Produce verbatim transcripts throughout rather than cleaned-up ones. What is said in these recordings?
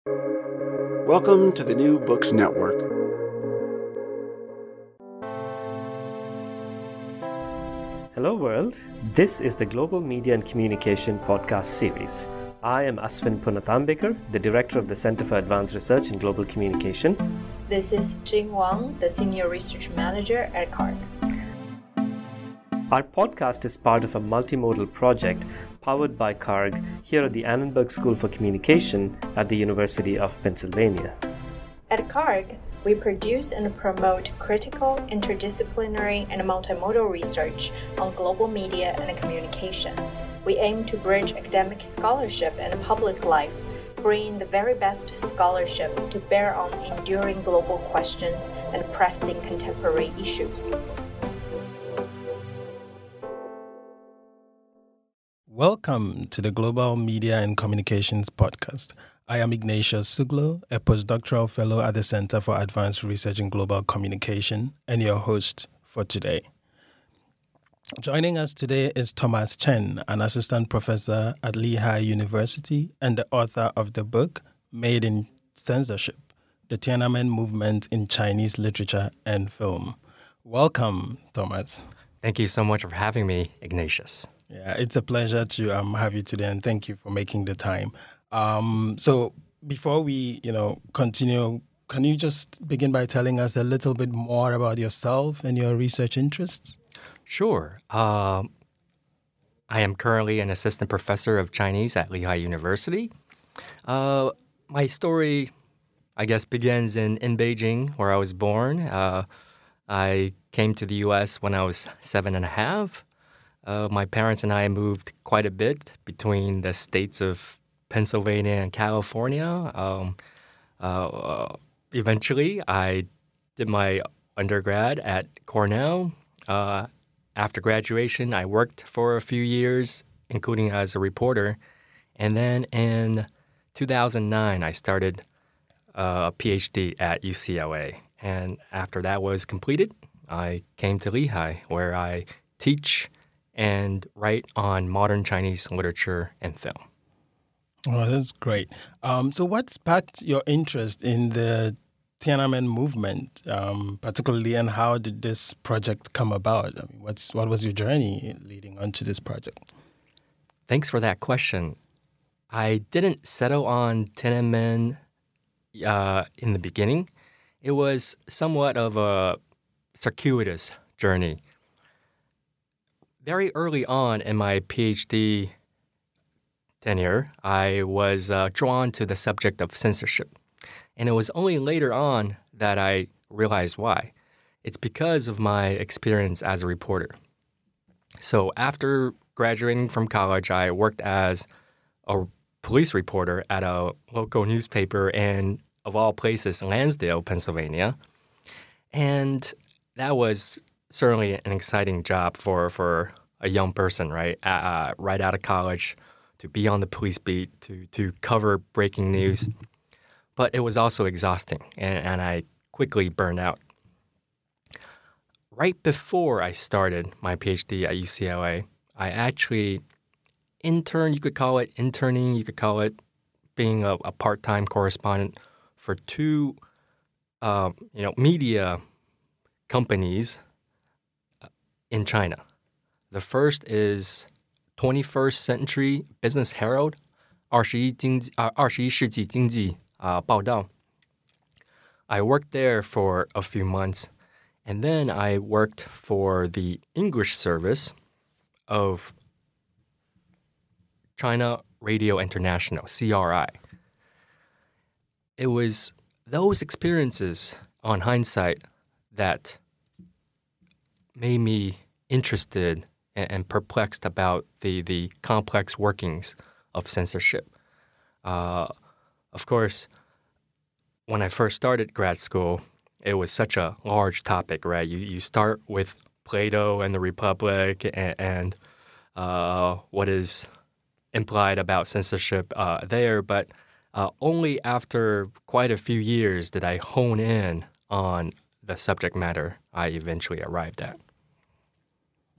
Welcome to the New Books Network. Hello world, this is the Global Media and Communication podcast series. I am Aswin Punathambekar, the Director of the Center for Advanced Research in Global Communication. This is Jing Wang, the Senior Research Manager at C A R G. Our podcast is part of a multimodal project powered by C A R G here at the Annenberg School for Communication at the University of Pennsylvania. At C A R G, we produce and promote critical, interdisciplinary, and multimodal research on global media and communication. We aim to bridge academic scholarship and public life, bringing the very best scholarship to bear on enduring global questions and pressing contemporary issues. Welcome to the Global Media and Communications podcast. I am Ignatius Suglo, a postdoctoral fellow at the Center for Advanced Research in Global Communication, and your host for today. Joining us today is Thomas Chen, an assistant professor at Lehigh University and the author of the book Made in Censorship: The Tiananmen Movement in Chinese Literature and Film. Welcome, Thomas. Thank you so much for having me, Ignatius. Yeah, it's a pleasure to um, have you today, and thank you for making the time. Um, so before we, you know, continue, can you just begin by telling us a little bit more about yourself and your research interests? Sure. Uh, I am currently an assistant professor of Chinese at Lehigh University. Uh, my story, I guess, begins in, in Beijing, where I was born. Uh, I came to the U S when I was seven and a half. Uh, my parents and I moved quite a bit between the states of Pennsylvania and California. Um, uh, eventually, I did my undergrad at Cornell. Uh, after graduation, I worked for a few years, including as a reporter. And then in two thousand nine, I started a PhD at U C L A. And after that was completed, I came to Lehigh, where I teach and write on modern Chinese literature and film. Oh, that's great. Um, so what sparked your interest in the Tiananmen movement, um, particularly, and how did this project come about? I mean, what's what was your journey leading on to this project? Thanks for that question. I didn't settle on Tiananmen uh, in the beginning. It was somewhat of a circuitous journey. Very early on in my PhD tenure, I was uh, drawn to the subject of censorship. And it was only later on that I realized why. It's because of my experience as a reporter. So after graduating from college, I worked as a police reporter at a local newspaper in, of all places, Lansdale, Pennsylvania. And that was certainly an exciting job for, for a young person, right? Uh, right out of college, to be on the police beat, to to cover breaking news. But it was also exhausting, and, and I quickly burned out. Right before I started my PhD at U C L A, I actually interned, you could call it interning, you could call it being a, a part-time correspondent for two um, you know, media companies in China. The first is twenty-first Century Business Herald, 二十一经济, uh, 二十一世纪经济, uh, 报道. I worked there for a few months, and then I worked for the English service of China Radio International, C R I. It was those experiences, on hindsight, that made me interested and, and perplexed about the, the complex workings of censorship. Uh, of course, when I first started grad school, it was such a large topic, right? You you start with Plato and the Republic and, and uh, what is implied about censorship uh, there, but uh, only after quite a few years did I hone in on the subject matter I eventually arrived at.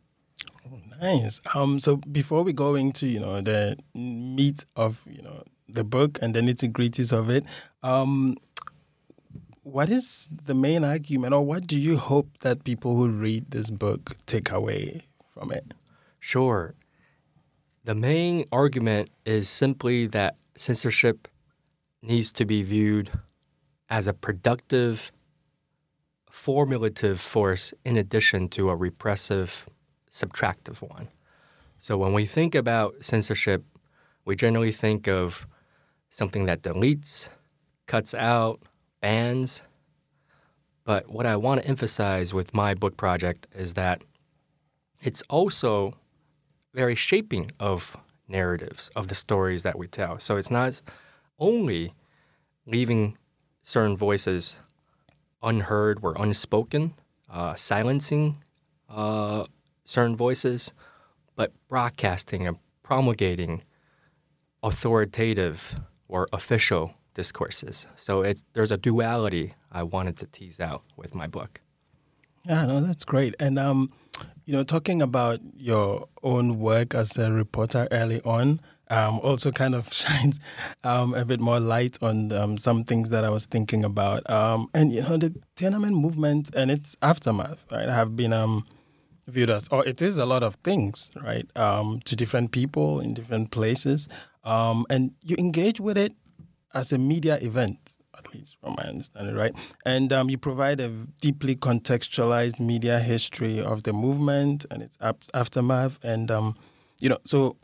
Oh, nice. Um, so before we go into, you know, the meat of, you know, the book and the nitty-gritties of it. Um, what is the main argument, or what do you hope that people who read this book take away from it? Sure. The main argument is simply that censorship needs to be viewed as a productive, formulative force in addition to a repressive, subtractive one. So when we think about censorship, we generally think of something that deletes, cuts out, bans. But what I want to emphasize with my book project is that it's also very shaping of narratives, of the stories that we tell. So it's not only leaving certain voices unheard or unspoken, uh, silencing uh, certain voices, but broadcasting and promulgating authoritative or official discourses. So it's there's a duality I wanted to tease out with my book. Yeah, no, that's great. And, um, you know, talking about your own work as a reporter early on, um, also kind of shines um, a bit more light on um, some things that I was thinking about. Um, and, you know, the Tiananmen movement and its aftermath, right, have been um, viewed as, or it is a lot of things, right, um, to different people in different places. Um, and you engage with it as a media event, at least from my understanding, right? And um, you provide a deeply contextualized media history of the movement and its ap- aftermath. And, um, you know, so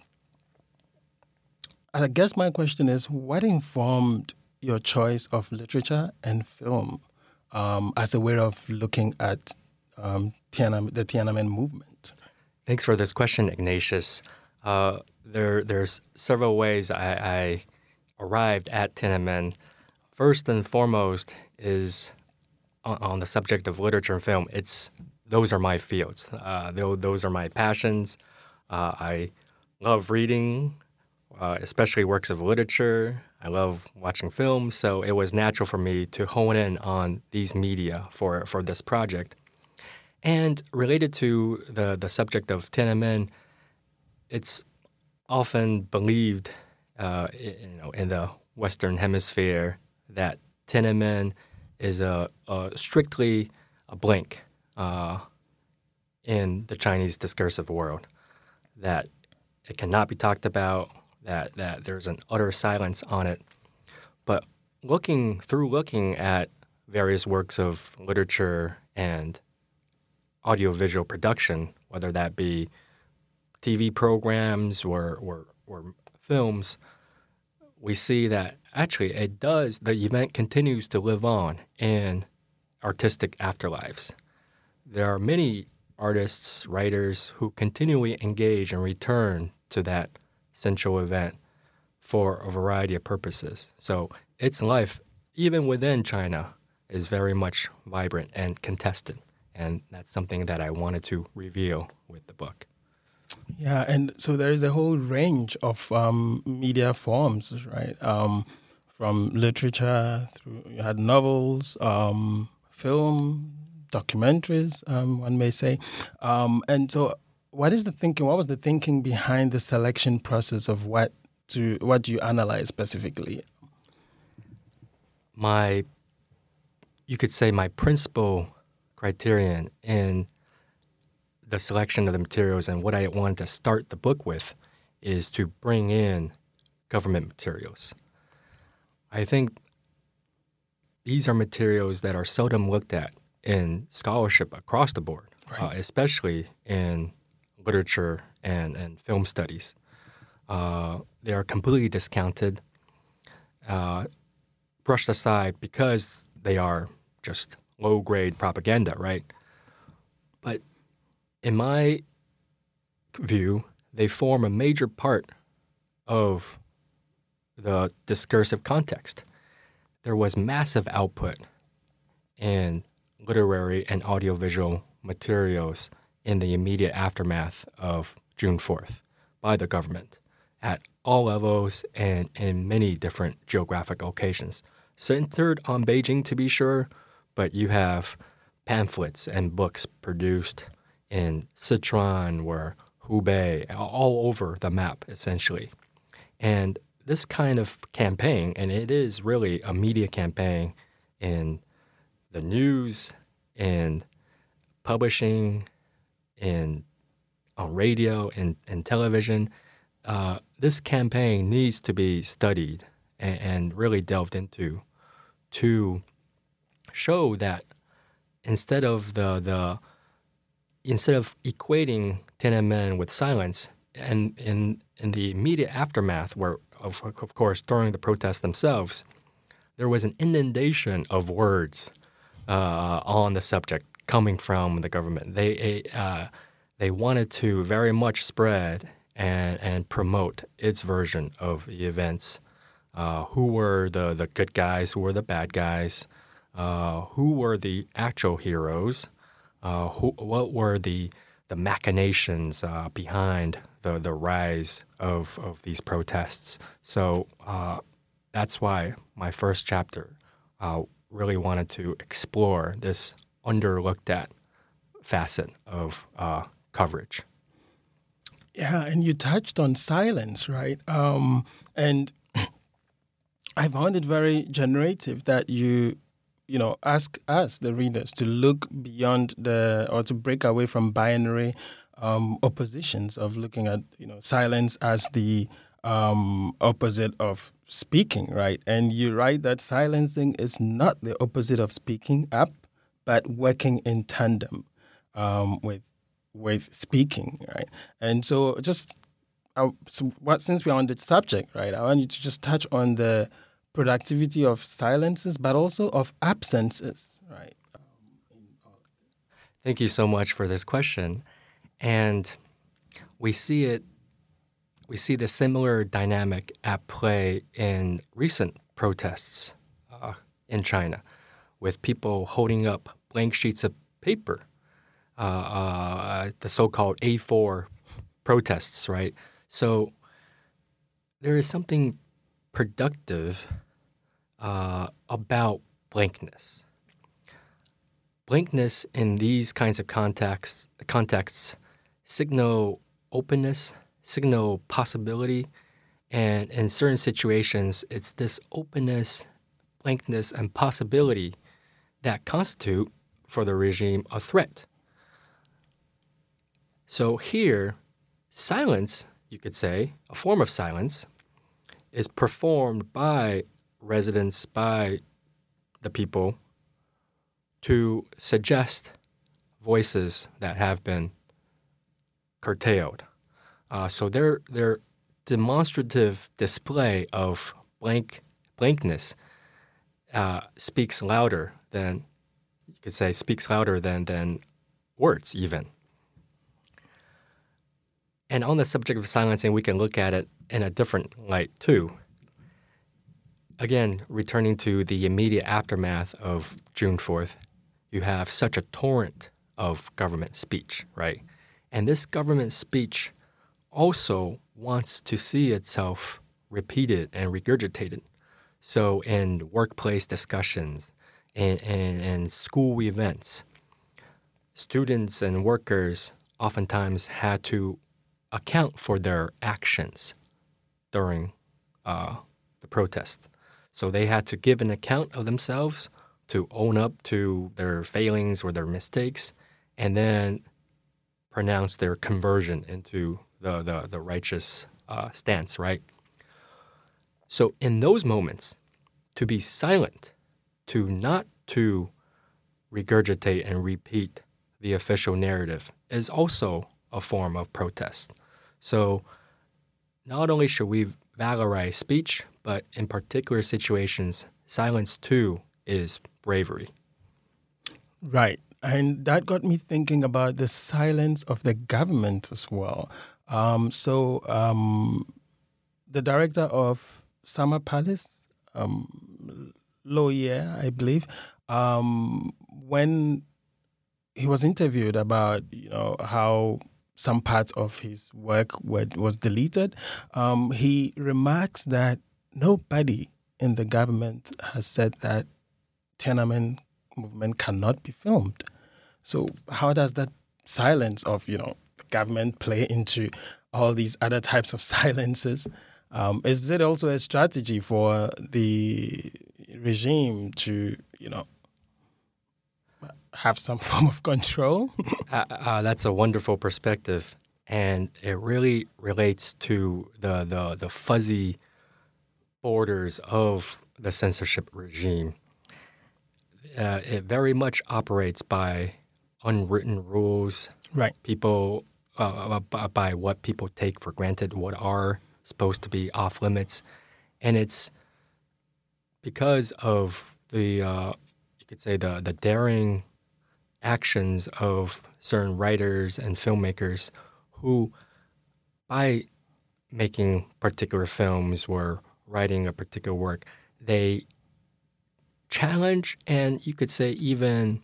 I guess my question is, what informed your choice of literature and film um, as a way of looking at um, Tiananmen, the Tiananmen movement? Thanks for this question, Ignatius. Uh, there, there's several ways I, I arrived at Tiananmen. First and foremost is on, on the subject of literature and film. It's those are my fields. Uh, those are my passions. Uh, I love reading, uh, especially works of literature. I love watching films, so it was natural for me to hone in on these media for, for this project. And related to the, the subject of Tiananmen, it's often believed uh, you know, in the Western Hemisphere that Tiananmen is a, a strictly a blank uh, in the Chinese discursive world, that it cannot be talked about, that, that there's an utter silence on it. But looking through looking at various works of literature and audiovisual production, whether that be T V programs or, or, or films, we see that actually it does, the event continues to live on in artistic afterlives. There are many artists, writers who continually engage and return to that central event for a variety of purposes. So its life, even within China, is very much vibrant and contested. And that's something that I wanted to reveal with the book. Yeah, and so there is a whole range of um, media forms, right? Um, from literature, through you had novels, um, film, documentaries, um, one may say. Um, and so what is the thinking, what was the thinking behind the selection process of what to what do you analyze specifically? My, you could say my principal criterion in the selection of the materials and what I wanted to start the book with is to bring in government materials. I think these are materials that are seldom looked at in scholarship across the board, right. uh, especially in literature and, and film studies. Uh, they are completely discounted, uh, brushed aside because they are just low-grade propaganda, right? But in my view, they form a major part of the discursive context. There was massive output in literary and audiovisual materials in the immediate aftermath of June fourth by the government at all levels and in many different geographic locations. Centered on Beijing, to be sure, but you have pamphlets and books produced in Sichuan or Hubei, all over the map, essentially. And this kind of campaign, and it is really a media campaign in the news, in publishing, in on radio and, and television, uh, this campaign needs to be studied and, and really delved into to show that instead of the the instead of equating Tiananmen with silence, and in in the immediate aftermath, where of of course during the protests themselves, there was an inundation of words uh, on the subject coming from the government. They uh, they wanted to very much spread and and promote its version of the events. Uh, who were the, the good guys? Who were the bad guys? Uh, who were the actual heroes? Uh, who, what were the the machinations uh, behind the, the rise of, of these protests? So uh, that's why my first chapter uh, really wanted to explore this underlooked at facet of uh, coverage. Yeah, and you touched on silence, right? Um, and I found it very generative that you, you know, ask us, the readers, to look beyond the, or to break away from binary um, oppositions of looking at, you know, silence as the um, opposite of speaking, right? And you write that silencing is not the opposite of speaking up, but working in tandem um, with with speaking, right? And so just uh, so what, since we're on the subject, right, I want you to just touch on the productivity of silences, but also of absences, right? Thank you so much for this question. And we see it, we see the similar dynamic at play in recent protests uh, in China, with people holding up blank sheets of paper, uh, uh, the so-called A four protests, right? So there is something productive uh, about blankness. Blankness in these kinds of contexts, contexts signal openness, signal possibility, and in certain situations, it's this openness, blankness, and possibility that constitute, for the regime, a threat. So here, silence, you could say, a form of silence, is performed by residents, by the people, to suggest voices that have been curtailed. Uh, so their their demonstrative display of blank blankness uh, speaks louder than, you could say, speaks louder than than words even. And on the subject of silencing, we can look at it in a different light too. Again, returning to the immediate aftermath of June fourth, you have such a torrent of government speech, right? And this government speech also wants to see itself repeated and regurgitated. So in workplace discussions and, and, and school events, students and workers oftentimes had to account for their actions during uh, the protest. So they had to give an account of themselves, to own up to their failings or their mistakes, and then pronounce their conversion into the, the, the righteous uh, stance, right? So in those moments, to be silent, to not to regurgitate and repeat the official narrative is also a form of protest. So not only should we valorize speech, but in particular situations, silence too is bravery. Right. And that got me thinking about the silence of the government as well. Um, so um, the director of Summer Palace, um, Lo Ye, I believe, um, when he was interviewed about, you know, how some parts of his work were, was deleted, um, he remarks that nobody in the government has said that Tiananmen movement cannot be filmed. So how does that silence of, you know, the government play into all these other types of silences Um, is it also a strategy for the regime to, you know, have some form of control? uh, uh, that's a wonderful perspective, and it really relates to the the, the fuzzy borders of the censorship regime. Uh, it very much operates by unwritten rules. Right. People uh, by what people take for granted, what are supposed to be off limits, and it's because of the uh, you could say the the daring actions of certain writers and filmmakers who, by making particular films or writing a particular work, they challenge and you could say even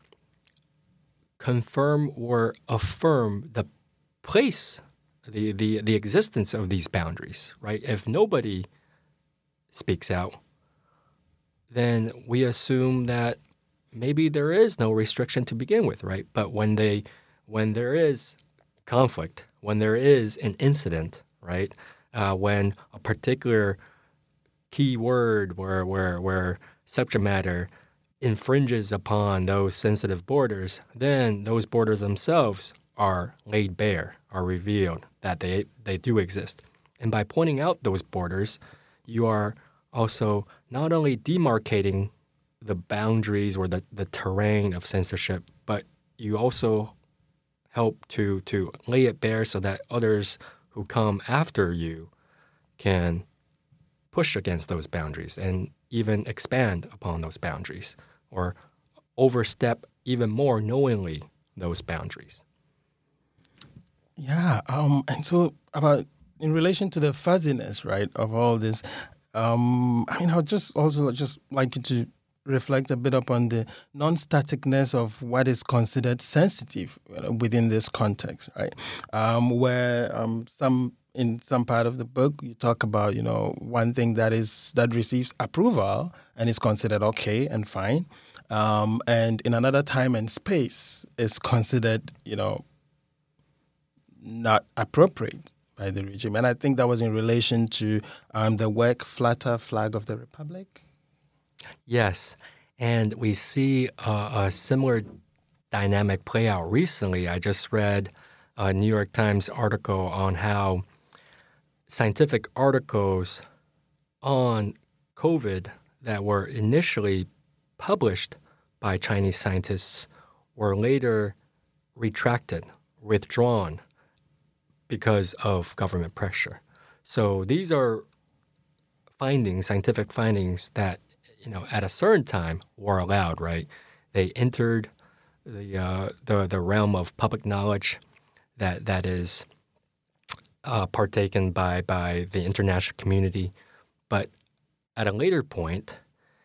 confirm or affirm the place, the, the, the existence of these boundaries, right? If nobody speaks out, then we assume that maybe there is no restriction to begin with, right? But when they, when there is conflict, when there is an incident, right, uh, when a particular key word where where where subject matter infringes upon those sensitive borders, then those borders themselves are laid bare, are revealed that they they do exist. And by pointing out those borders, you are also not only demarcating the boundaries or the, the terrain of censorship, but you also help to, to lay it bare so that others who come after you can push against those boundaries and even expand upon those boundaries or overstep even more knowingly those boundaries. Yeah, um, and so about in relation to the fuzziness, right, of all this, um, I mean, I would just also just like you to reflect a bit upon the non-staticness of what is considered sensitive within this context, right? Um, where um, some in some part of the book you talk about, you know, one thing that is that receives approval and is considered okay and fine, um, and in another time and space is considered, you know, not appropriate by the regime. And I think that was in relation to um, the work Flutter Flag of the Republic. Yes, and we see uh, a similar dynamic play out recently. I just read a New York Times article on how scientific articles on COVID that were initially published by Chinese scientists were later retracted, withdrawn because of government pressure. So these are findings, scientific findings that, you know, at a certain time were allowed, right? They entered the uh, the the realm of public knowledge that that is uh, partaken by by the international community. But at a later point,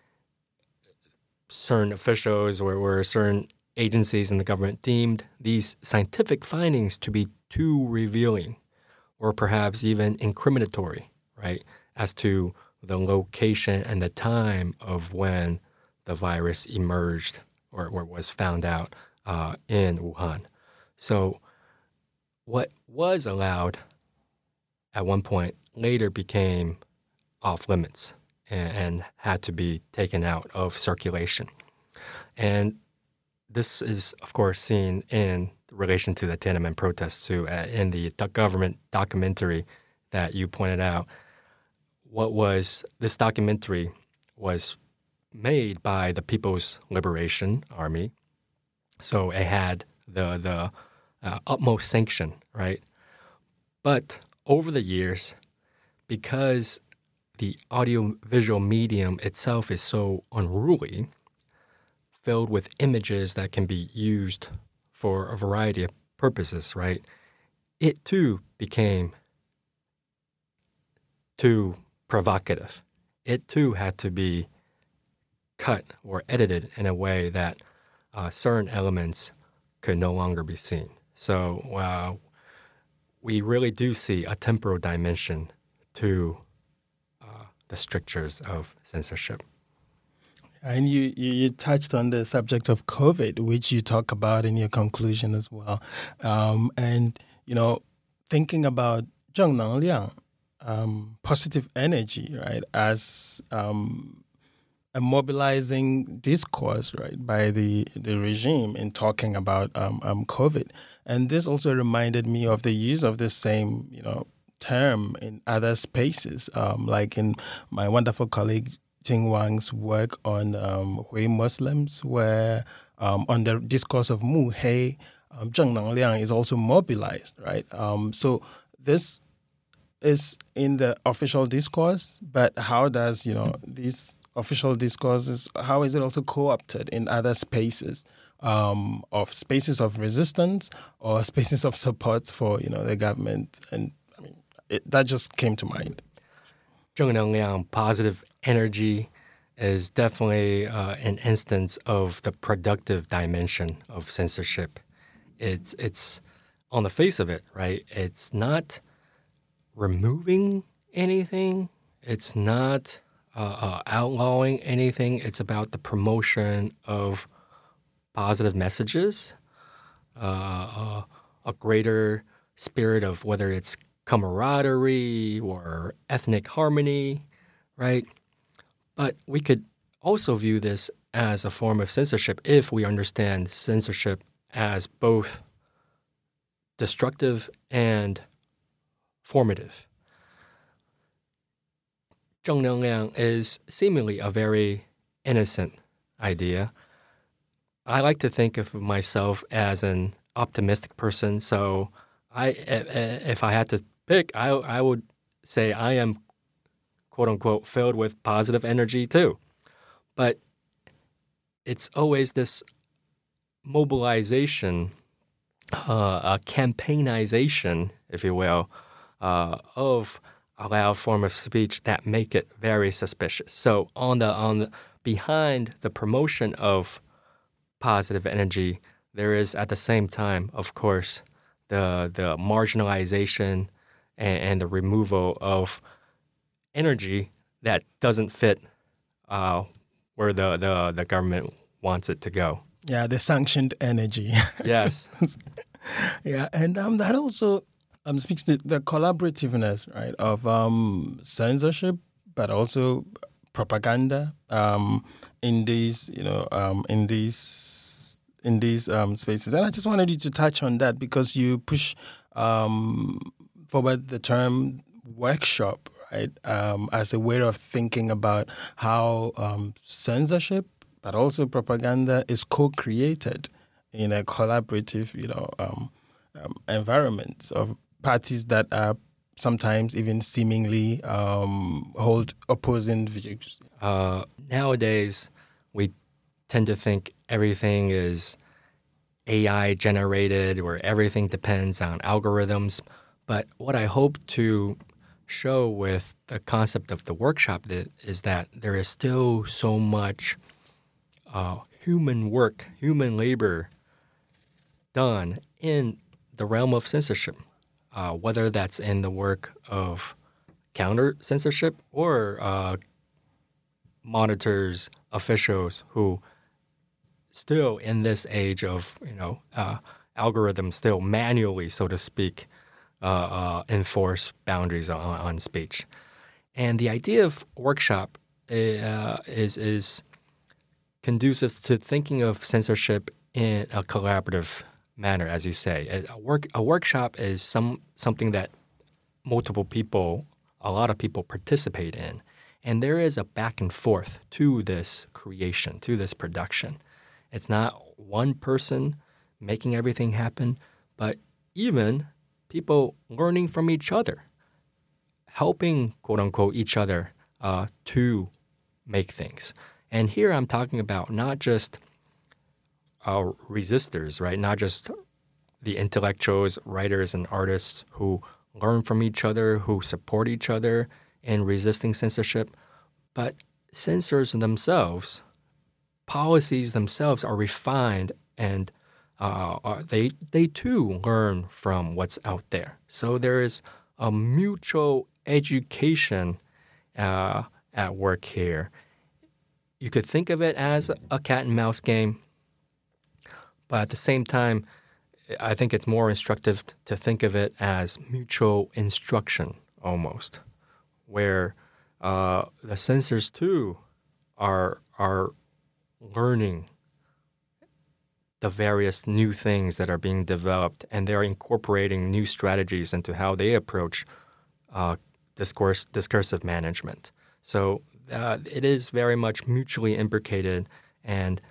certain officials or, or certain agencies in the government deemed these scientific findings to be too revealing or perhaps even incriminatory, right, as to the location and the time of when the virus emerged or, or was found out uh, in Wuhan. So what was allowed at one point later became off limits and, and had to be taken out of circulation. And this is, of course, seen in relation to the Tiananmen protests too. Uh, in the government documentary that you pointed out, what was this documentary was made by the People's Liberation Army, so it had the the uh, utmost sanction, right? But over the years, because the audiovisual medium itself is so unruly, filled with images that can be used for a variety of purposes, right? It too became too provocative. It too had to be cut or edited in a way that uh, certain elements could no longer be seen. So uh, we really do see a temporal dimension to uh, the strictures of censorship. And you, you, you touched on the subject of COVID, which you talk about in your conclusion as well. Um, and, you know, thinking about Zheng Nangliang, um, positive energy, right, as um, a mobilizing discourse, right, by the, the regime in talking about um, um, COVID. And this also reminded me of the use of the same, you know, term in other spaces, um, like in my wonderful colleague Ting Wang's work on um, Hui Muslims, where um, on the discourse of Mu He, um, Zheng Nangliang is also mobilized, right? Um, so this is in the official discourse, but how does, you know, these official discourses, how is it also co-opted in other spaces um, of spaces of resistance or spaces of support for, you know, the government? And I mean, it, that just came to mind. 正能量, positive energy, is definitely uh, an instance of the productive dimension of censorship. It's it's on the face of it, right? It's not removing anything. It's not uh, uh, outlawing anything. It's about the promotion of positive messages, uh, uh, a greater spirit of whether it's camaraderie or ethnic harmony, right? But we could also view this as a form of censorship if we understand censorship as both destructive and formative. 正能量 is seemingly a very innocent idea. I like to think of myself as an optimistic person, so I, if I had to pick, I, I would say I am, quote-unquote, filled with positive energy too. But it's always this mobilization, uh, a campaignization, if you will, uh, of a loud form of speech that make it very suspicious. So on the on the, behind the promotion of positive energy, there is at the same time, of course, the the marginalization and, and the removal of energy that doesn't fit uh, where the, the, the government wants it to go. Yeah, the sanctioned energy. Yes. Yeah, and um, that also um, speaks to the collaborativeness, right, of um, censorship, but also propaganda um, in these, you know, um, in these in these um, spaces. And I just wanted you to touch on that because you push um, forward the term workshop, right, um, as a way of thinking about how um, censorship, but also propaganda, is co-created in a collaborative, you know, um, um, environment of parties that are sometimes even seemingly um, hold opposing views. Uh, nowadays, we tend to think everything is A I generated or everything depends on algorithms. But what I hope to show with the concept of the workshop is that there is still so much uh, human work, human labor done in the realm of censorship, uh, whether that's in the work of counter-censorship or uh, monitors, officials who still in this age of, you know, uh, algorithms still manually, so to speak, uh, uh, enforce boundaries on, on speech. And the idea of workshop uh, is is conducive to thinking of censorship in a collaborative manner, as you say. A work a workshop is some something that multiple people, a lot of people participate in. And there is a back and forth to this creation, to this production. It's not one person making everything happen, but even people learning from each other, helping, quote-unquote, each other uh, to make things. And here I'm talking about not just uh, resistors, right? Not just the intellectuals, writers, and artists who learn from each other, who support each other in resisting censorship, but censors themselves, policies themselves are refined and uh, are, they they too learn from what's out there. So there is a mutual education uh, at work here. You could think of it as a cat and mouse game, but at the same time, I think it's more instructive to think of it as mutual instruction almost. where uh, the sensors too are are learning the various new things that are being developed, and they're incorporating new strategies into how they approach uh, discourse discursive management. So uh, it is very much mutually imbricated, and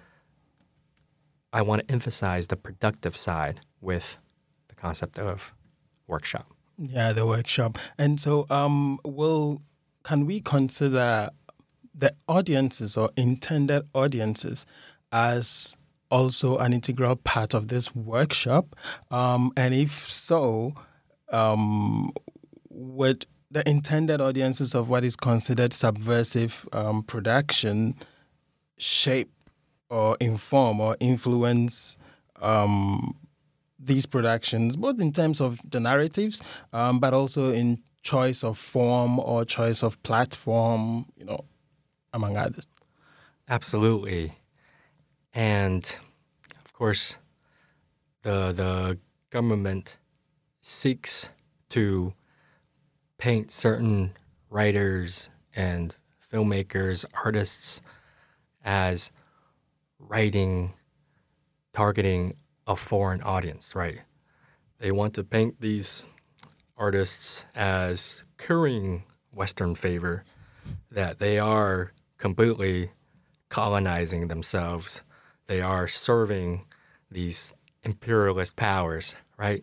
I want to emphasize the productive side with the concept of workshop. Yeah, the workshop. And so um, will can we consider the audiences or intended audiences as also an integral part of this workshop? Um, and if so, um, would the intended audiences of what is considered subversive um, production shape or inform or influence um, these productions, both in terms of the narratives, um, but also in choice of form or choice of platform, you know, among others? Absolutely. And, of course, the the government seeks to paint certain writers and filmmakers, artists, as writing, targeting a foreign audience, right? They want to paint these artists as currying Western favor, that they are completely colonizing themselves. They are serving these imperialist powers, right?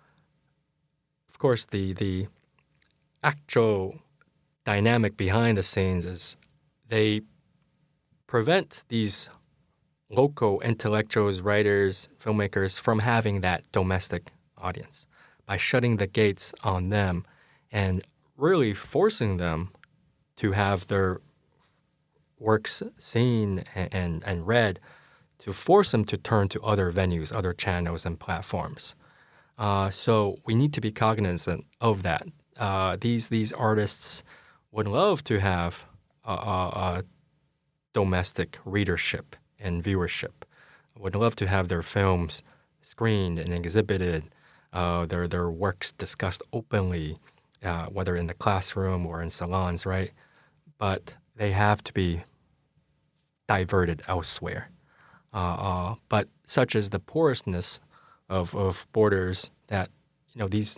Of course, the the actual dynamic behind the scenes is they prevent these local intellectuals, writers, filmmakers from having that domestic audience by shutting the gates on them and really forcing them to have their works seen and, and, and read, to force them to turn to other venues, other channels and platforms. Uh, so we need to be cognizant of that. Uh, these these artists would love to have a, a, a domestic readership and viewership, would love to have their films screened and exhibited, uh, their their works discussed openly, uh, whether in the classroom or in salons, right? But they have to be diverted elsewhere. Uh, uh, but such is the porousness of, of borders that, you know, these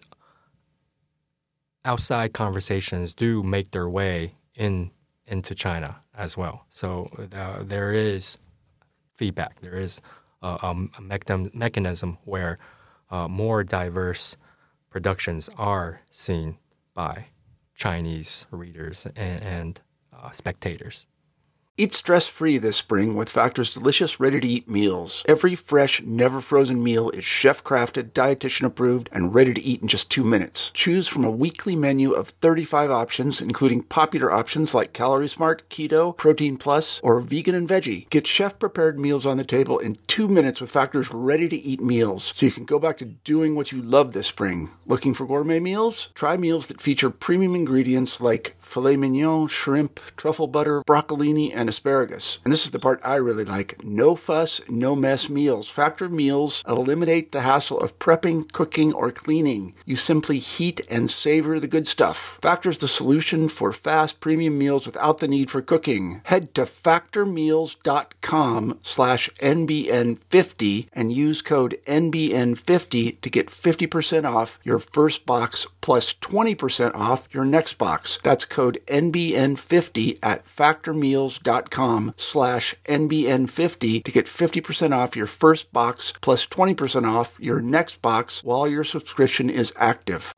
outside conversations do make their way in into China as well. So uh, there is feedback. There is a, a mechan- mechanism where uh, more diverse productions are seen by Chinese readers and, and uh, spectators. Eat stress-free this spring with Factor's delicious, ready-to-eat meals. Every fresh, never-frozen meal is chef-crafted, dietitian-approved, and ready to eat in just two minutes. Choose from a weekly menu of thirty-five options, including popular options like Calorie Smart, Keto, Protein Plus, or Vegan and Veggie. Get chef-prepared meals on the table in two minutes with Factor's ready-to-eat meals, so you can go back to doing what you love this spring. Looking for gourmet meals? Try meals that feature premium ingredients like filet mignon, shrimp, truffle butter, broccolini, and asparagus. And this is the part I really like. No fuss, no mess meals. Factor meals eliminate the hassle of prepping, cooking, or cleaning. You simply heat and savor the good stuff. Factor's the solution for fast premium meals without the need for cooking. Head to factormeals.com slash NBN50 and use code N B N fifty to get fifty percent off your first box plus twenty percent off your next box. That's code N B N fifty at factormeals.com slash N B N fifty to get fifty percent off your first box plus twenty percent off your next box while your subscription is active.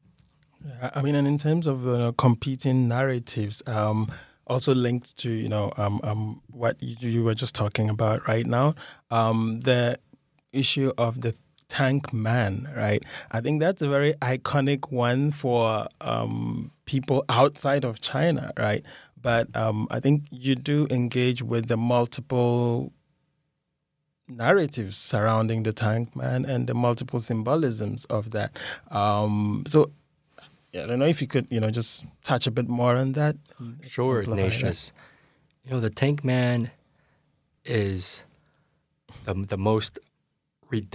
I mean, and in terms of uh, competing narratives, um, also linked to, you know, um, um, what you, you were just talking about right now, um, the issue of the Tank Man, right? I think that's a very iconic one for um, people outside of China, right? But um, I think you do engage with the multiple narratives surrounding the Tank Man and the multiple symbolisms of that. Um, so yeah, I don't know if you could, you know, just touch a bit more on that. Sure, Ignatius. You know, the Tank Man is the the most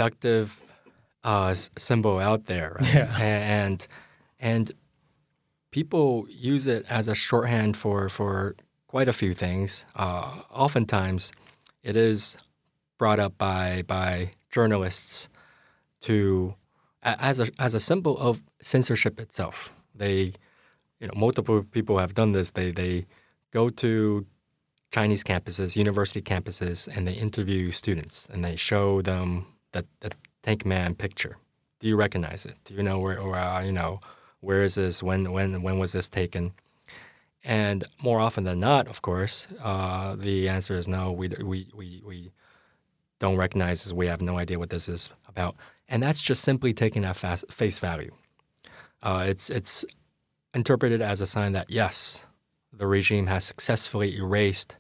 reductive uh, symbol out there, right? Yeah. And and people use it as a shorthand for, for quite a few things. Uh, oftentimes, it is brought up by by journalists to as a as a symbol of censorship itself. They, you know, multiple people have done this. They they go to Chinese campuses, university campuses, and they interview students and they show them the, the Tank Man picture. Do you recognize it? Do you know where, or uh, you know, where is this? When when when was this taken? And more often than not, of course, uh, the answer is no. We we we we don't recognize this. We have no idea what this is about, and that's just simply taking at fast, face value. Uh, it's it's interpreted as a sign that yes, the regime has successfully erased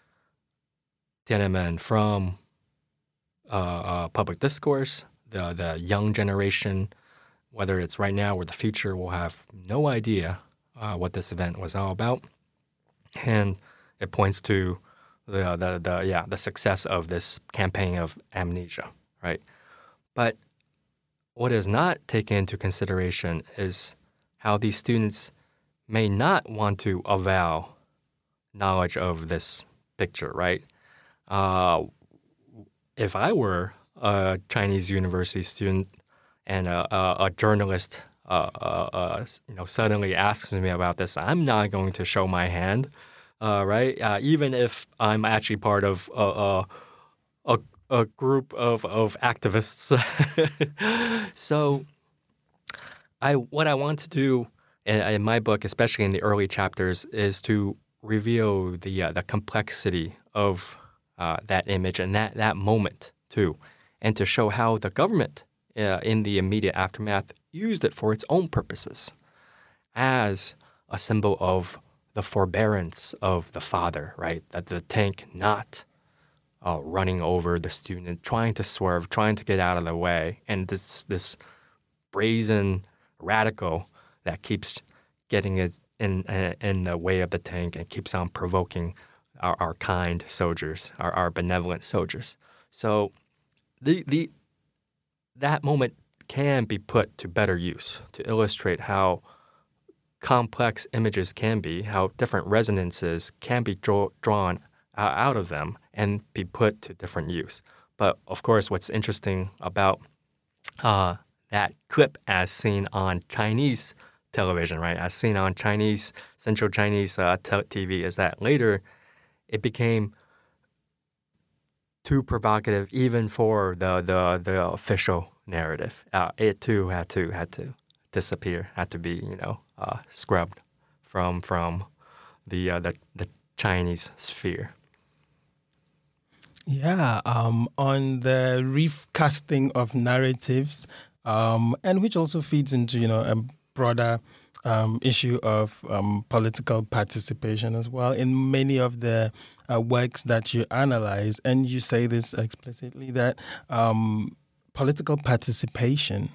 Tiananmen from uh, uh, public discourse. The the young generation, whether it's right now or the future, will have no idea uh, what this event was all about, and it points to the the the yeah the success of this campaign of amnesia, right? But what is not taken into consideration is how these students may not want to avow knowledge of this picture, right? Uh, if I were a Chinese university student and a, a, a journalist, uh, uh, uh, you know, suddenly asks me about this, I'm not going to show my hand, uh, right? Uh, even if I'm actually part of a, a, a, a group of, of activists. So, I what I want to do in, in my book, especially in the early chapters, is to reveal the uh, the complexity of uh, that image and that, that moment too, and to show how the government uh, in the immediate aftermath used it for its own purposes as a symbol of the forbearance of the father, right? That the tank not uh, running over the student, trying to swerve, trying to get out of the way, and this this brazen radical that keeps getting it in in the way of the tank and keeps on provoking our, our kind soldiers, our, our benevolent soldiers. So the the that moment can be put to better use to illustrate how complex images can be, how different resonances can be draw, drawn uh, out of them and be put to different use. But of course, what's interesting about uh, that clip as seen on Chinese television, right, as seen on Chinese, Central Chinese uh, T V, is that later it became too provocative even for the the, the official narrative. Uh, it too had to had to disappear, had to be you know uh, scrubbed from from the uh, the the Chinese sphere. Yeah, um, on the recasting of narratives, um, and which also feeds into you know a broader um, issue of um, political participation as well in many of the uh, works that you analyze, and you say this explicitly that um, political participation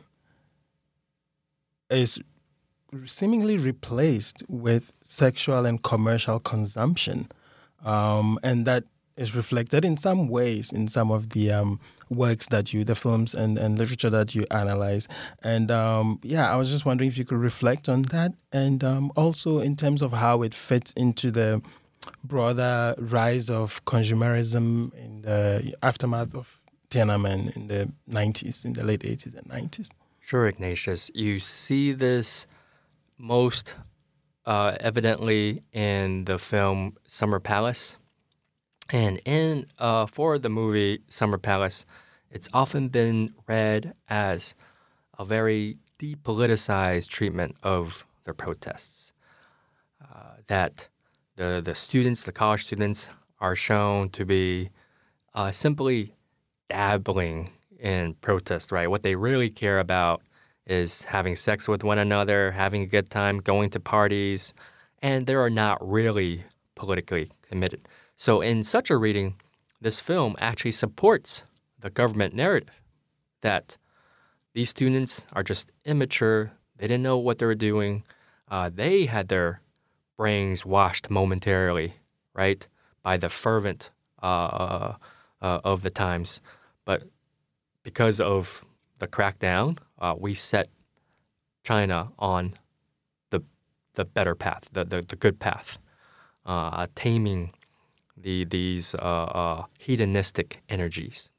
is seemingly replaced with sexual and commercial consumption, um, and that is reflected in some ways in some of the um, works that you, the films and, and literature that you analyze. And um, yeah, I was just wondering if you could reflect on that, and um, also in terms of how it fits into the broader rise of consumerism in the aftermath of Tiananmen in the nineties, in the late eighties and nineties. Sure, Ignatius. You see this most uh, evidently in the film Summer Palace. And in uh, for the movie Summer Palace, it's often been read as a very depoliticized treatment of the protests. Uh, that the the students, the college students, are shown to be uh, simply dabbling in protest, right? What they really care about is having sex with one another, having a good time, going to parties, and they are not really politically committed. So in such a reading, this film actually supports the government narrative that these students are just immature, they didn't know what they were doing, uh, they had their brains washed momentarily, right, by the fervent uh, uh, of the times. But because of the crackdown, uh, we set China on the the better path, the the, the good path, uh, taming the these uh, uh, hedonistic energies.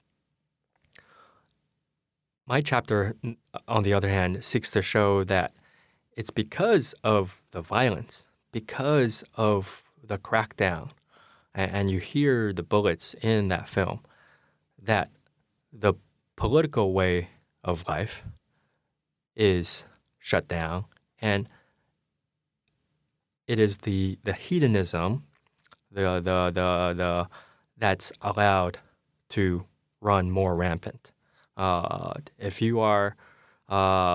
My chapter, on the other hand, seeks to show that it's because of the violence, because of the crackdown, and, and you hear the bullets in that film, that the political way of life is shut down, and it is the, the hedonism, the, the, the, the, that's allowed to run more rampant. Uh, if you are uh,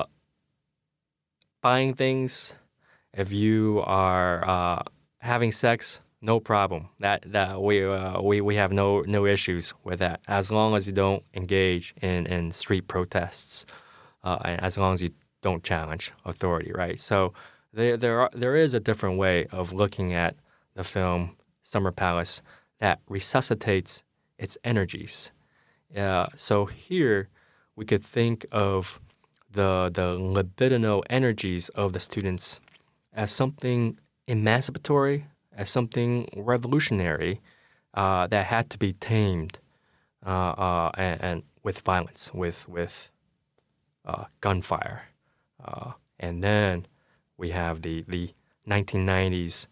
buying things, if you are uh, having sex, no problem. That that we uh, we we have no no issues with that, as long as you don't engage in, in street protests, uh, and as long as you don't challenge authority, right? So there there are, there is a different way of looking at the film Summer Palace that resuscitates its energies. Uh, so here we could think of the the libidinal energies of the students as something emancipatory, as something revolutionary uh, that had to be tamed uh, uh, and, and with violence, with with uh, gunfire, uh, and then we have the the nineteen nineties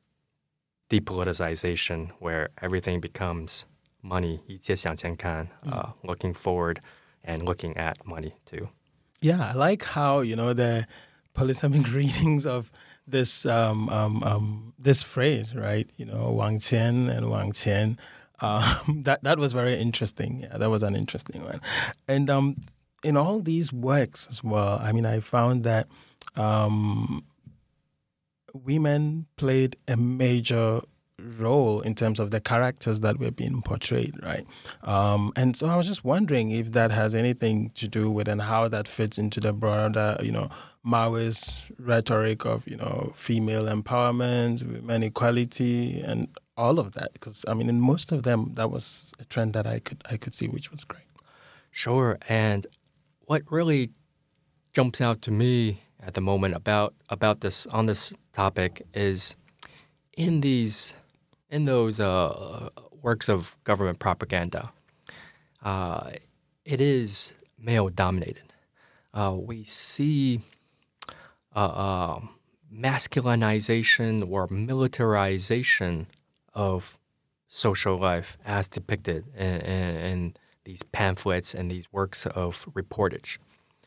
depoliticization, where everything becomes money, 一切向前看, uh, looking forward and looking at money too. Yeah, I like how, you know, the polysemic readings of this um, um, um, this phrase, right? You know, Wang Qian and Wang Qian. Um, that that was very interesting. Yeah, that was an interesting one. And um, in all these works as well, I mean, I found that um, women played a major role in terms of the characters that were being portrayed, right? Um, and so I was just wondering if that has anything to do with and how that fits into the broader, you know, Maoist rhetoric of, you know, female empowerment, women equality, and all of that. Because I mean, in most of them, that was a trend that I could I could see, which was great. Sure, and what really jumps out to me at the moment about about this on this topic is in these. In those uh, works of government propaganda, uh, it is male-dominated. Uh, we see uh, uh, masculinization or militarization of social life as depicted in, in, in these pamphlets and these works of reportage.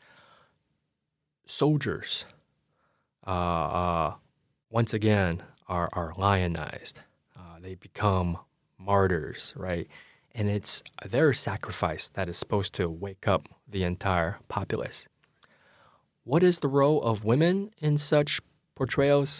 Soldiers, uh, uh, once again, are, are lionized. They become martyrs, right? And it's their sacrifice that is supposed to wake up the entire populace. What is the role of women in such portrayals?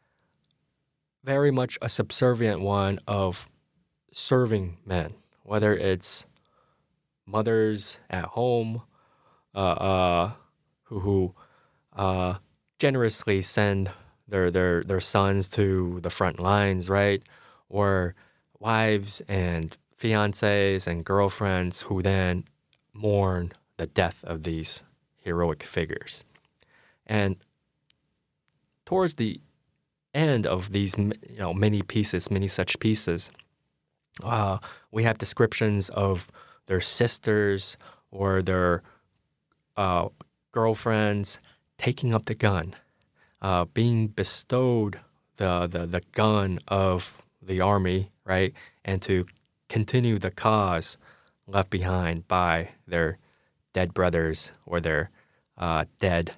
Very much a subservient one of serving men, whether it's mothers at home uh, uh, who, who uh, generously send their, their, their sons to the front lines, right? Or wives and fiancés and girlfriends who then mourn the death of these heroic figures. And towards the end of these, you know, many pieces, many such pieces, uh, we have descriptions of their sisters or their uh, girlfriends taking up the gun, uh, being bestowed the, the, the gun of the army, right, and to continue the cause left behind by their dead brothers or their uh, dead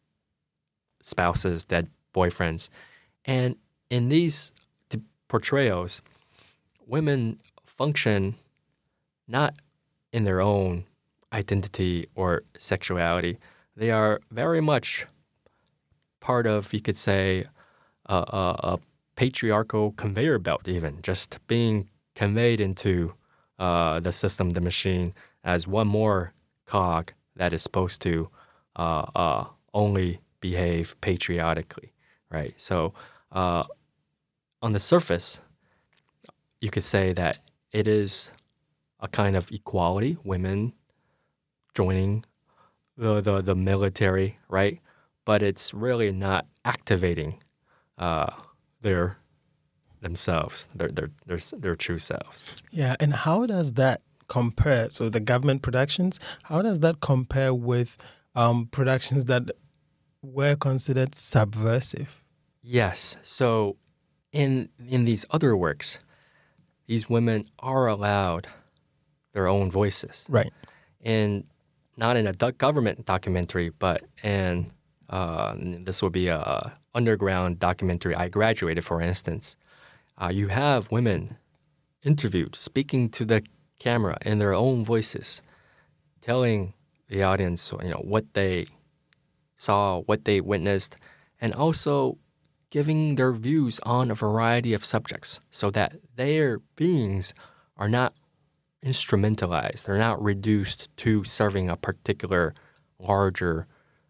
spouses, dead boyfriends. And in these t- portrayals, women function not in their own identity or sexuality. They are very much part of, you could say, a, a, a patriarchal conveyor belt, even just being conveyed into uh, the system, the machine, as one more cog that is supposed to uh, uh, only behave patriotically, right? So uh, on the surface, you could say that it is a kind of equality, women joining the, the, the military, right? But it's really not activating uh, their themselves, their, their their their true selves. Yeah, and how does that compare? So the government productions, how does that compare with um, productions that were considered subversive? Yes. So in in these other works, these women are allowed their own voices. Right. And not in a do- government documentary, but in uh, this would be a underground documentary. I Graduated, for instance. Uh, you have women interviewed, speaking to the camera in their own voices, telling the audience, you know, what they saw, what they witnessed, and also giving their views on a variety of subjects so that their beings are not instrumentalized. They're not reduced to serving a particular larger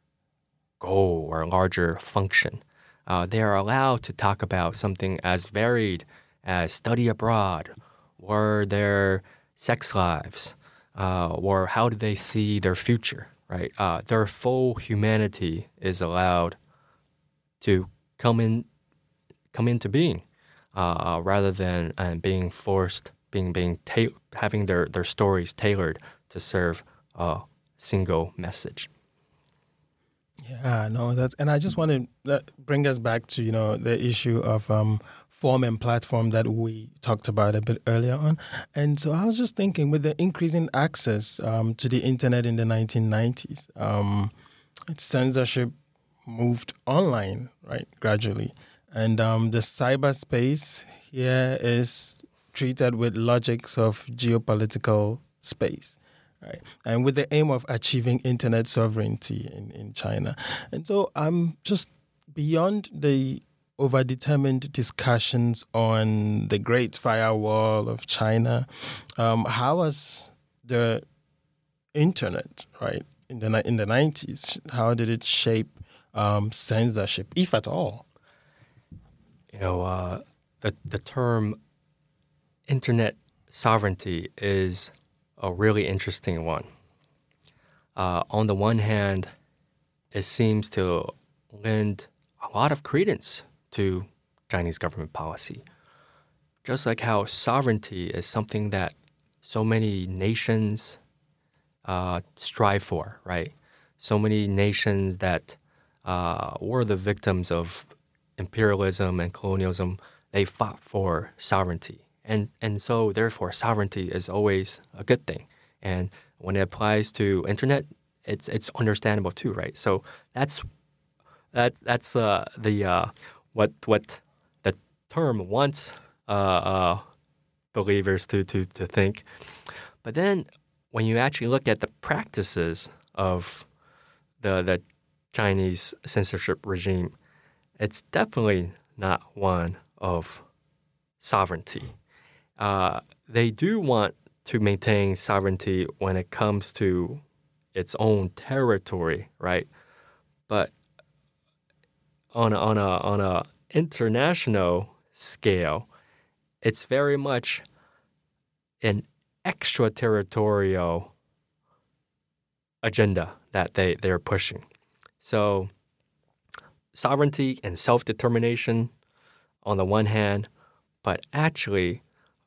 goal or larger function. Uh, they are allowed to talk about something as varied as study abroad, or their sex lives, uh, or how do they see their future, right? Uh, their full humanity is allowed to come in, come into being, uh, rather than uh, being forced, being being ta- having their, their stories tailored to serve a single message. Yeah, no, that's, and I just want to bring us back to, you know, the issue of um, form and platform that we talked about a bit earlier on. And so I was just thinking, with the increasing access um, to the internet in the nineteen nineties, um, censorship moved online, right, gradually. And um, the cyberspace here is treated with logics of geopolitical space. Right. And with the aim of achieving internet sovereignty in, in China. And so I'm just beyond the overdetermined discussions on the Great Firewall of China. Um, how was the internet, right, in the in the nineties? How did it shape um, censorship, if at all? You know, uh, the the term internet sovereignty is a really interesting one. Uh, on the one hand, it seems to lend a lot of credence to Chinese government policy. Just like how sovereignty is something that so many nations uh, strive for, right? So many nations that uh, were the victims of imperialism and colonialism, they fought for sovereignty. And and so, therefore, sovereignty is always a good thing. And when it applies to internet, it's it's understandable too, right? So that's that's that's uh, the uh, what what the term wants uh, uh, believers to, to to think. But then, when you actually look at the practices of the the Chinese censorship regime, it's definitely not one of sovereignty. Uh, they do want to maintain sovereignty when it comes to its own territory, right? But on a, on a on a international scale, it's very much an extraterritorial agenda that they, they're pushing. So sovereignty and self-determination on the one hand, but actually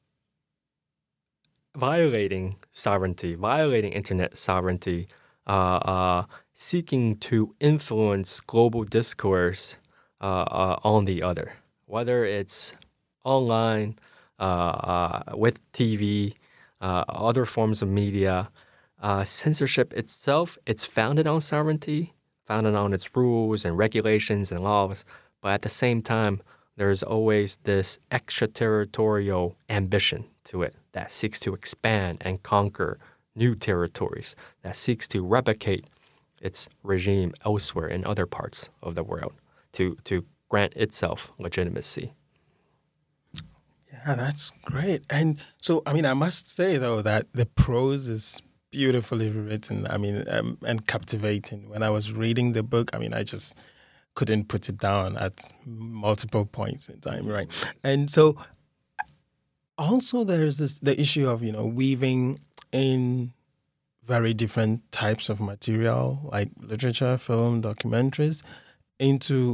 violating sovereignty, violating internet sovereignty, uh, uh, seeking to influence global discourse uh, uh, on the other, whether it's online, uh, uh, with T V, uh, other forms of media. Uh, censorship itself, it's founded on sovereignty, founded on its rules and regulations and laws, but at the same time, there's always this extraterritorial ambition to it that seeks to expand and conquer new territories, that seeks to replicate its regime elsewhere in other parts of the world to, to grant itself legitimacy. Yeah, that's great. And so, I mean, I must say, though, that the prose is beautifully written, I mean, um, and captivating. When I was reading the book, I mean, I just couldn't put it down at multiple points in time, right? And so also there's this the issue of, you know, weaving in very different types of material, like literature, film, documentaries, into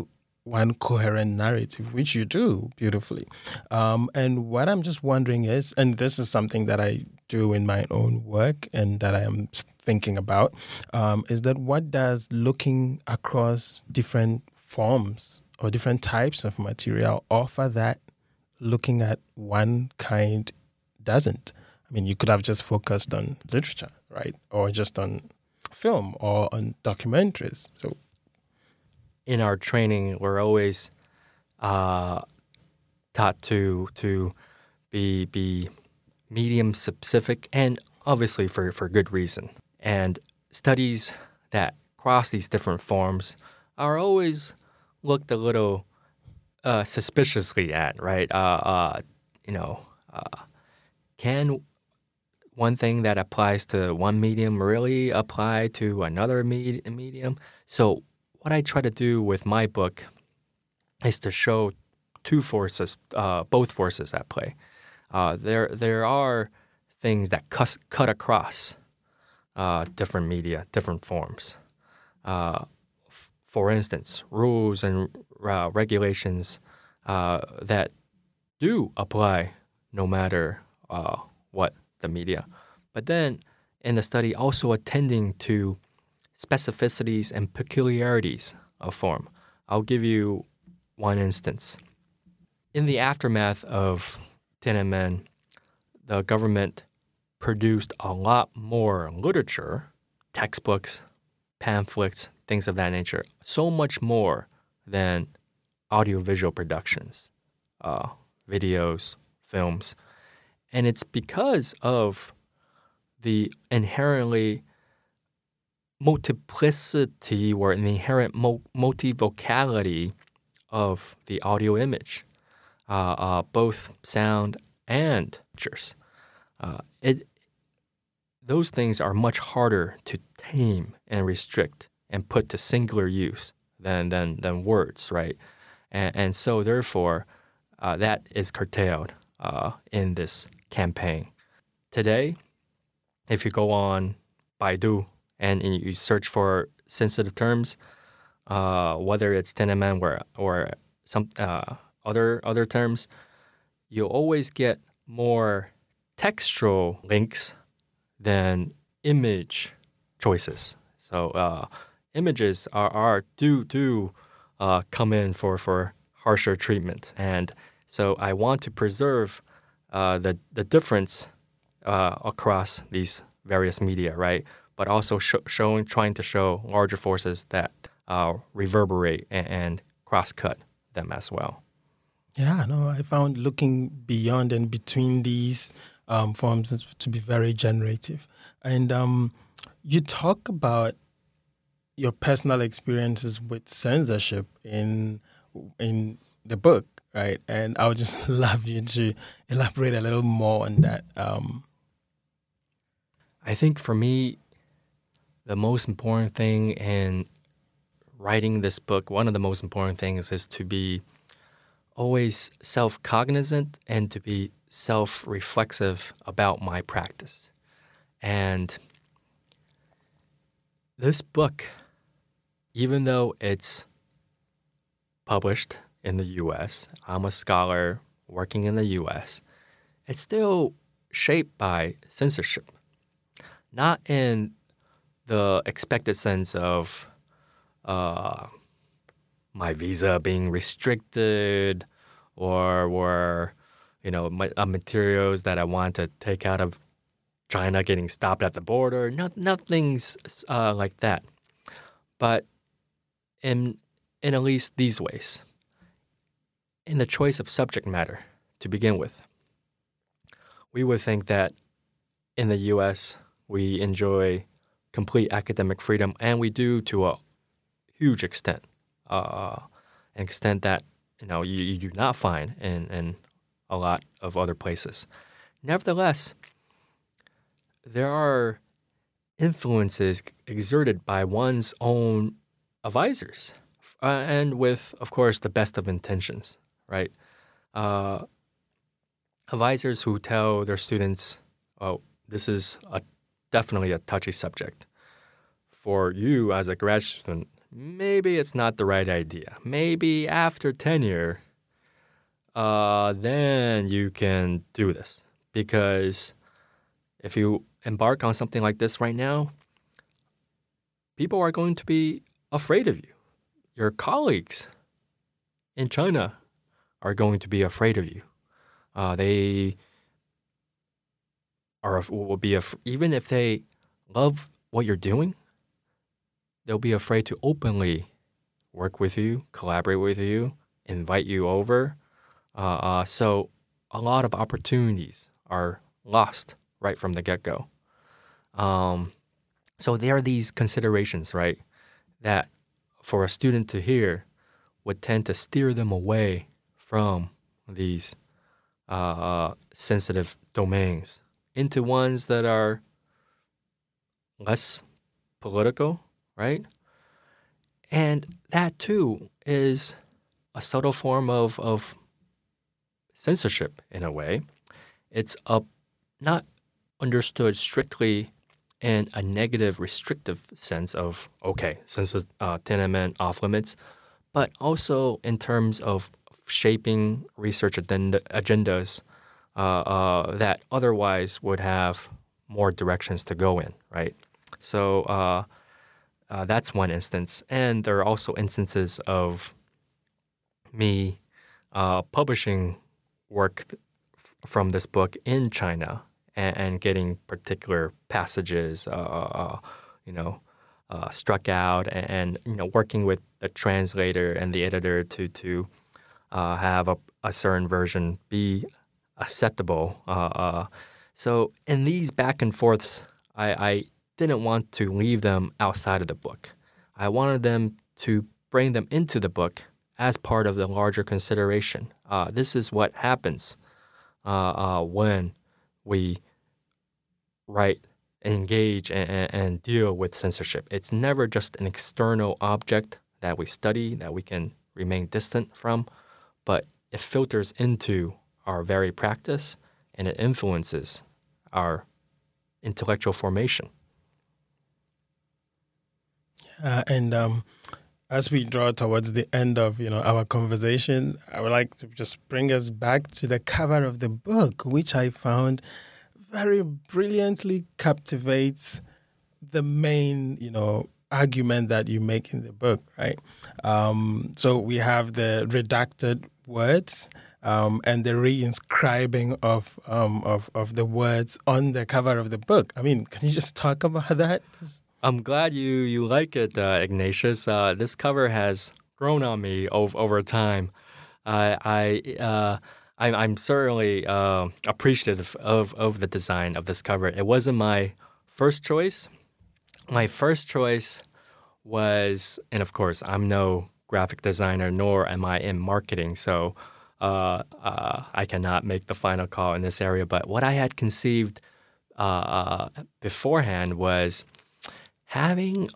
one coherent narrative, which you do beautifully. Um, and what I'm just wondering is, and this is something that I do in my own work and that I am thinking about, um, is that what does looking across different forms or different types of material offer that looking at one kind doesn't? I mean, you could have just focused on literature, right? Or just on film or on documentaries. So, in our training, we're always uh, taught to to be be medium specific, and obviously for, for good reason. And studies that cross these different forms are always looked a little uh, suspiciously at, right? Uh, uh, you know, uh, can one thing that applies to one medium really apply to another med- medium? So what I try to do with my book is to show two forces, uh, both forces at play. Uh, there there are things that cus- cut across uh, different media, different forms. Uh, f- for instance, rules and uh, regulations uh, that do apply no matter uh, what the media. But then in the study, also attending to specificities and peculiarities of form. I'll give you one instance. In the aftermath of Tiananmen, the government produced a lot more literature, textbooks, pamphlets, things of that nature, so much more than audiovisual productions, uh, videos, films. And it's because of the inherently multiplicity or an inherent mo- multivocality of the audio image, uh, uh, both sound and pictures. Uh, it, those things are much harder to tame and restrict and put to singular use than than, than words, right? And, and so therefore, uh, that is curtailed uh, in this campaign. Today, if you go on Baidu and you search for sensitive terms, uh, whether it's Tiananmen or or some uh, other other terms, you'll always get more textual links than image choices. So uh, images are, are do do uh, come in for, for harsher treatment, and so I want to preserve uh, the the difference uh, across these various media, right? But also sh- showing, trying to show larger forces that uh, reverberate and, and cross-cut them as well. Yeah, no, I found looking beyond and between these um, forms to be very generative. And um, you talk about your personal experiences with censorship in in the book, right? And I would just love you to elaborate a little more on that. Um, I think for me, the most important thing in writing this book, one of the most important things is to be always self-cognizant and to be self-reflexive about my practice. And this book, even though it's published in the U S, I'm a scholar working in the U S, it's still shaped by censorship. Not in the expected sense of uh, my visa being restricted or, or you know, my, uh, materials that I want to take out of China getting stopped at the border. No, nothing's uh, like that. But in, in at least these ways, in the choice of subject matter to begin with, we would think that in the U S we enjoy complete academic freedom, and we do to a huge extent, uh, an extent that you know you, you do not find in, in a lot of other places. Nevertheless, there are influences exerted by one's own advisors, uh, and with, of course, the best of intentions, right? Uh, advisors who tell their students, "Oh, this is a definitely a touchy subject. For you as a graduate student, maybe it's not the right idea. Maybe after tenure, uh, then you can do this. Because if you embark on something like this right now, people are going to be afraid of you. Your colleagues in China are going to be afraid of you. Uh, they are will be af- even if they love what you're doing, they'll be afraid to openly work with you, collaborate with you, invite you over. Uh, uh, so a lot of opportunities are lost right from the get-go. Um, so there are these considerations, right, that for a student to hear would tend to steer them away from these uh, sensitive domains into ones that are less political, right? And that, too, is a subtle form of, of censorship in a way. It's a, not understood strictly in a negative, restrictive sense of, okay, censor uh, Tiananmen off limits, but also in terms of shaping research agenda, agendas uh, uh, that otherwise would have more directions to go in, right? So uh, uh, that's one instance. And there are also instances of me uh, publishing work th- from this book in China and, and getting particular passages, uh, uh, you know, uh, struck out, and, and you know, working with the translator and the editor to to uh, have a, a certain version be acceptable. Uh, uh, so in these back and forths, I, I didn't want to leave them outside of the book. I wanted them to bring them into the book as part of the larger consideration. Uh, this is what happens uh, uh, when we write, engage, and, and deal with censorship. It's never just an external object that we study, that we can remain distant from, but it filters into our very practice and it influences our intellectual formation. Uh, and um, as we draw towards the end of you know our conversation, I would like to just bring us back to the cover of the book, which I found very brilliantly captivates the main you know argument that you make in the book, right? Um, so we have the redacted words um, and the reinscribing of um, of of the words on the cover of the book. I mean, can you just talk about that? I'm glad you, you like it, uh, Ignatius. Uh, this cover has grown on me over, over time. Uh, I, uh, I, I'm certainly uh, appreciative of, of the design of this cover. It wasn't my first choice. My first choice was, and of course, I'm no graphic designer, nor am I in marketing, so uh, uh, I cannot make the final call in this area. But what I had conceived uh, uh, beforehand was having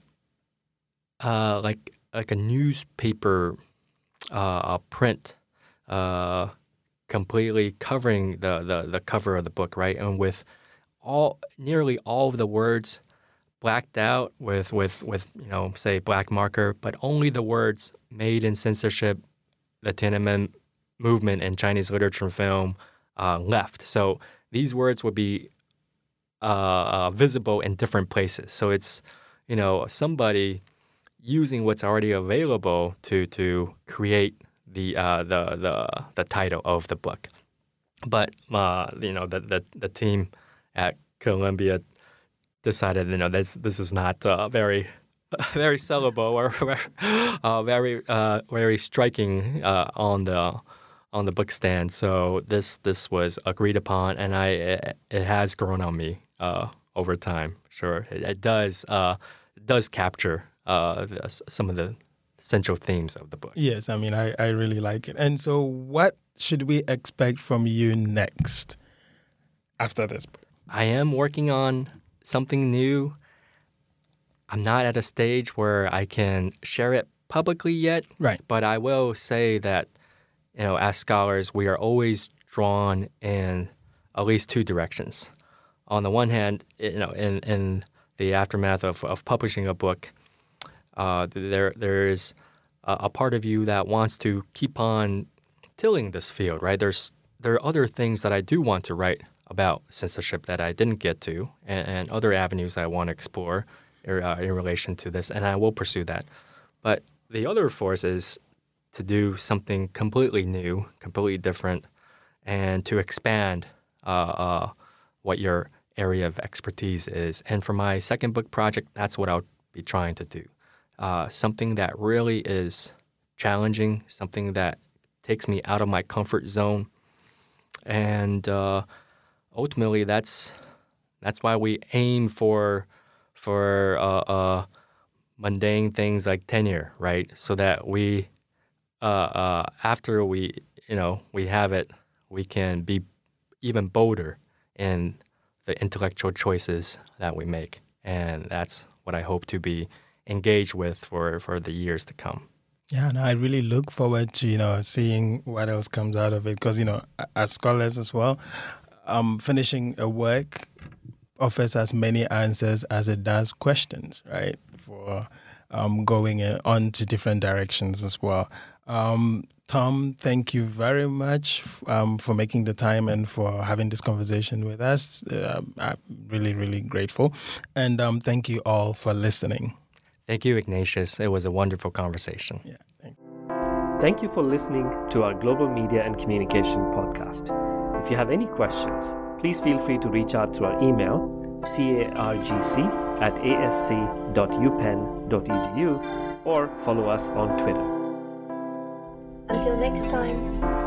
uh, like like a newspaper uh, print uh, completely covering the, the, the cover of the book, right? And with all nearly all of the words blacked out with, with, with you know, say, black marker, but only the words made in censorship, the Tiananmen movement in Chinese literature and film uh, left. So these words would be uh, uh, visible in different places. So it's, you know, somebody using what's already available to to create the uh, the the the title of the book. But uh, you know, the, the the team at Columbia decided, you know, this this is not uh, very very sellable or uh, very uh, very striking uh, on the on the book stand. So this this was agreed upon, and I it, it has grown on me uh, over time. Sure, it, it does. Uh, does capture uh, some of the central themes of the book. Yes, I mean, I, I really like it. And so what should we expect from you next after this book? I am working on something new. I'm not at a stage where I can share it publicly yet. Right. But I will say that, you know, as scholars, we are always drawn in at least two directions. On the one hand, you know, in, in the aftermath of, of publishing a book, Uh, there, there's a, a part of you that wants to keep on tilling this field, right? There's there are other things that I do want to write about censorship that I didn't get to, and, and other avenues I want to explore er, uh, in relation to this, and I will pursue that. But the other force is to do something completely new, completely different, and to expand uh, uh, what your area of expertise is. And for my second book project, that's what I'll be trying to do. Uh, something that really is challenging, something that takes me out of my comfort zone. And uh, ultimately, that's that's why we aim for for uh, uh, mundane things like tenure, right? So that we, uh, uh, after we, you know, we have it, we can be even bolder in the intellectual choices that we make, and that's what I hope to be engaged with for, for the years to come. Yeah, no, I really look forward to, you know, seeing what else comes out of it, because, you know, as scholars as well, um, finishing a work offers as many answers as it does questions, right, for um, going on to different directions as well. Um, Tom, thank you very much um, for making the time and for having this conversation with us. Uh, I'm really, really grateful. And um, thank you all for listening. Thank you, Ignatius. It was a wonderful conversation. Yeah, thank you. Thank you for listening to our Global Media and Communication podcast. If you have any questions, please feel free to reach out through our email, cargc at asc.upenn.edu, or follow us on Twitter. Until next time.